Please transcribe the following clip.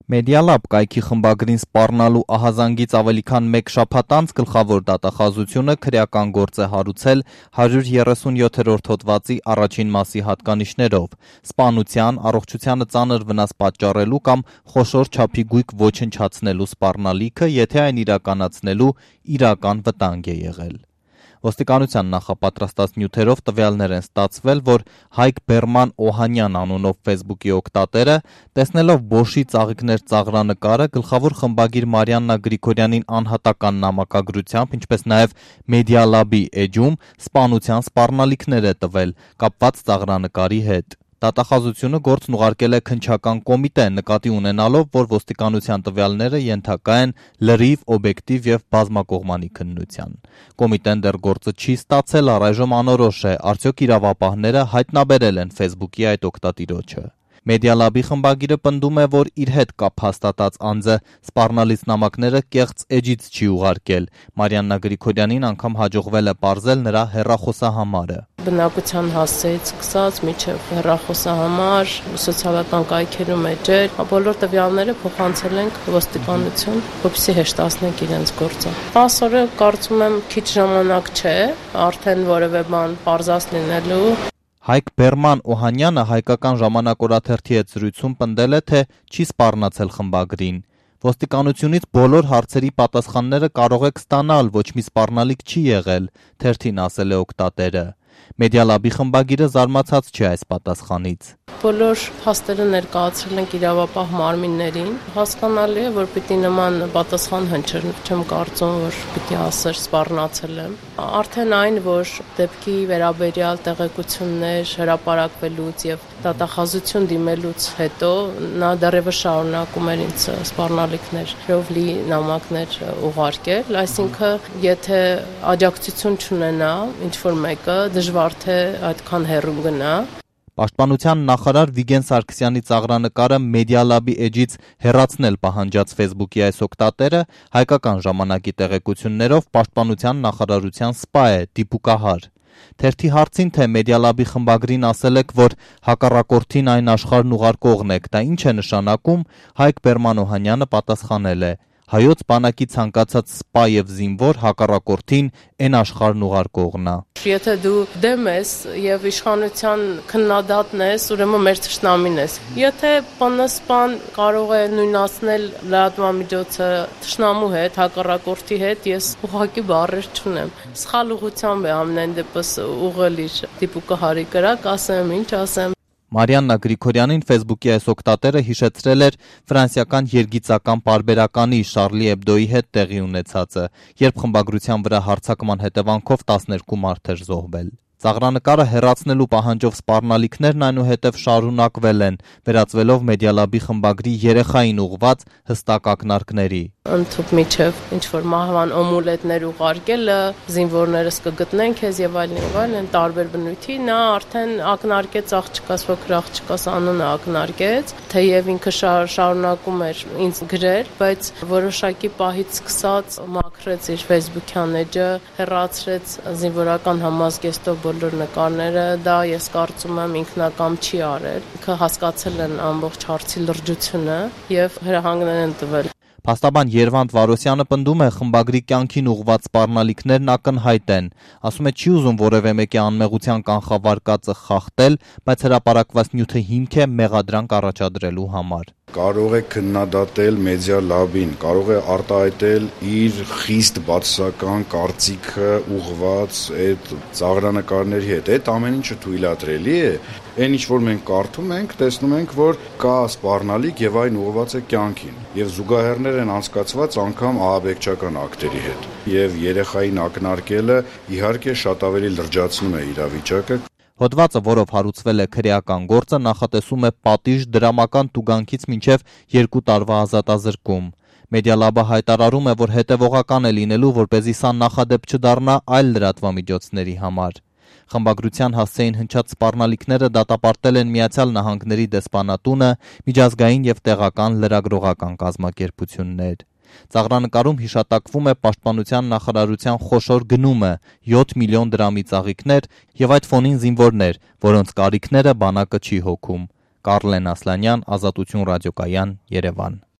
Մեդիալաբ կայքի խմբագրին սպառնալու ահազանգից ավելի քան մեկ շաբաթ անց գլխավոր դատախազությունը քրեական գործ է հարուցել 137-րդ հոդվածի առաջին մասի հատկանիշներով՝ սպանության, առողջությանը ծանր վնաս պատճառելու կամ խոշոր չափի գույք ոչնչացնելու սպառնալիքը, եթե այն իրականացնելու իրական վտանգ է եղել։ Ոստիկանության նախապատրաստած նյութերով տվյալներ են ստացվել, որ Հայկ Բերման Օհանյան անունով Facebook-ի օգտատերը, տեսնելով Bosch-ի ծաղիկներ ծաղրանկարը, գլխավոր խմբագիր Մարիաննա Գրիգորյանին անհատական նամակագրությամբ, ինչպես նաև Մեդիալաբի էջում սպանության սպառնալիքներ է տվել կապված ծաղրանկարի հետ։ Դատախազությունը գործն ուղարկել է քննչական կոմիտե, նկատի ունենալով, որ ոստիկանության տվյալները ենթակա են լրիվ, օբյեկտիվ եւ բազմակողմանի քննության։ Կոմիտեն դեռ գործը չի ստացել, առայժմ անորոշ է, արդյոք իրավապահները հայտնաբերել են Facebook-ի այդ օգտատիրոջը։ Մեդիալաբի խմբագիրը պնդում է, որ իր հետ կապ հաստատած անձը սպառնալից նամակները կեղծ էջից չի ուղարկել։ Մարիաննա Գրիգորյանին անգամ հաջողվել է պարզել նրա հեռախոսահամարը։ Բնակության հասցեից սկսած մինչև հեռախոսահամար, սոցիալական կայքերում էջեր, բոլոր տվյալները փոխանցել ենք ոստիկանություն, որպեսզի հեշտացնենք իրենց գործը։ 10 օրը կարծում եմ քիչ ժամանակ չէ, արդեն որևէ բան պարզած լինելու։ Հայկ Բերման Օհանյանը հայկական ժամանակ օրաթերթի հետ զրույցում պնդել է, թե չի սպառնացել խմբագրին։ Ոստիկանությունից բոլոր հարցերի պատասխանները կարող եք ստանալ, ոչ մի սպառնալիք չի եղել, թերթին ասել է օգտատերը։ Մեդիալաբի խմբագիրը զարմացած չէ այս պատասխանից։ Բոլոր փաստերը ներկայացրել ենք իրավապահ մարմիններին։ Հասկանալի է, որ պիտի նման պատասխան հնչեր, չեմ կարծում, որ պիտի ասեր սպառնացել եմ։ Արդեն այն, որ դեպքի վերաբերյալ տեղեկություններ հրապարակվելուց եւ դատախազություն դիմելուց հետո նա դեռևս շարունակում էր ինձ սպառնալիքներով լի նամակներ ուղարկել, այսինքն եթե աջակցություն չունենա ինչ-որ մեկը, դժվար թե այդքան հեռու գնա։ Պաշտպանության նախարար Վիգեն Սարգսյանի ծաղրանկարը Մեդիալաբի էջից հեռացնել պահանջած Facebook-ի այս օգտատերը հայկական ժամանակի տեղեկություններով պաշտպանության նախարարության սպա է, դիպուկահար։ Թերթի հարցին, թե Մեդիալաբի խմբագրին ասել եք, որ հակառակորդին այն աշխարհն ուղարկողն եք, դա ինչ է նշանակում, Հայկ Բերման Օհանյանը պատասխանել է. Հայոց բանակի ցանկացած սպա եւ զինվոր հակառակորդին այն աշխարհն ուղարկողն է։ Եթե դու դեմ ես եւ իշխանության քննադատն ես, ուրեմն մեր թշնամին ես։ Եթե ՊՆՍՊ-ն կարող է նույնացնել լրատվամիջոցը թշնամու հետ, հակառակորդի հետ, ես ուղղակի բառեր չունեմ։ Սխալ ուղղությամբ է ամեն դեպս ուղղել իր դիպուկահարի կրակ, ասեմ, ինչ ասեմ։ Մարիաննա Գրիգորյանին Facebook-ի այս օգտատերը հիշեցրել էր ֆրանսիական երգիծական պարբերականի Շարլի Էբդոյի հետ տեղի ունեցածը, երբ խմբագրության վրա հարձակման հետևանքով 12 մարդ էր զոհվել։ Ծաղրանկարը հեռացնելու պահանջով սպառնալիքներն այնուհետև շարունակվել են, վերածվելով Մեդիալաբի խմբագրի երեխային ուղղված հստակ ակնարկների։ Ընդհանուր միջև ինչ-որ մահվան օմուլետներ ուղարկելը, զինվորներս կգտնեն քեզ եւ այլն, տարբեր բնույթի, նա արդեն ակնարկեց աղջկաս, փոքր աղջկաս անունը ակնարկեց, թեև ինքը շարունակում էր ինձ գրել, բայց որոշակի պահից սկսած մաքրեց իր Facebook-յան էջը, հեռացրեց զինվորական համազգեստով բոլոր նկարները, դա ես կարծում եմ ինքնակամ չի արել։ Ինքը հասկացել են ամբողջ հարցի լրջությունը եւ հրահանգներ են տվել։ Փաստաբան Երվանդ Վարոսյանը պնդում է, խմբագրի կյանքին ուղղված սպառնալիքներն ակնհայտ են։ Ասում է, չի ուզում որևէ մեկի անմեղության կանխավարկածը խախտել, բայց հրապարակված նյութը հիմք է մեղադրանք առաջադրելու համար։ Կարող է քննադատել Մեդիալաբին, կարող է արտահայտել իր խիստ բացասական կարծիքը ուղղված այդ ծաղրանկարների հետ։ Այդ ամեն ինչը թույլատրելի է։ Այն ինչ որ մենք կարդում ենք, տեսնում ենք, որ կա սպառնալիք եւ այն ուղղված է կյանքին։ Եվ զուգահեռներ են անցկացված անգամ ահաբեկչական ակտերի հետ։ Եվ երեխային ակնարկելը իհարկե շատ ավելի լրջացնում է իրավիճակը։ Հոդվածը, որով հարուցվել է քրեական գործը, նախատեսում է պատիժ դրամական տուգանքից մինչև 2 տարվա ազատազրկում։ Մեդիալաբը հայտարարում է, որ հետևողական է լինելու, որպեսզի սա նախադեպ չդառնա այլ լրատվամիջոցների համար։ Խմբագրության հասցեին հնչած սպառնալիքները դատապարտել են Միացյալ Նահանգների դեսպանատունը, միջազգային եւ տեղական լրագրողական կազմակերպություններ։ Ծաղրանկարում հիշատակվում է պաշտպանության նախարարության խոշոր գնումը 7 միլիոն դրամի ծաղիկներ եւ այդ ֆոնին զինվորներ, որոնց կարիքները բանակը չի հոգում։ Կարլեն Ասլանյան, Ազատություն ռադիոկայան, Երևան։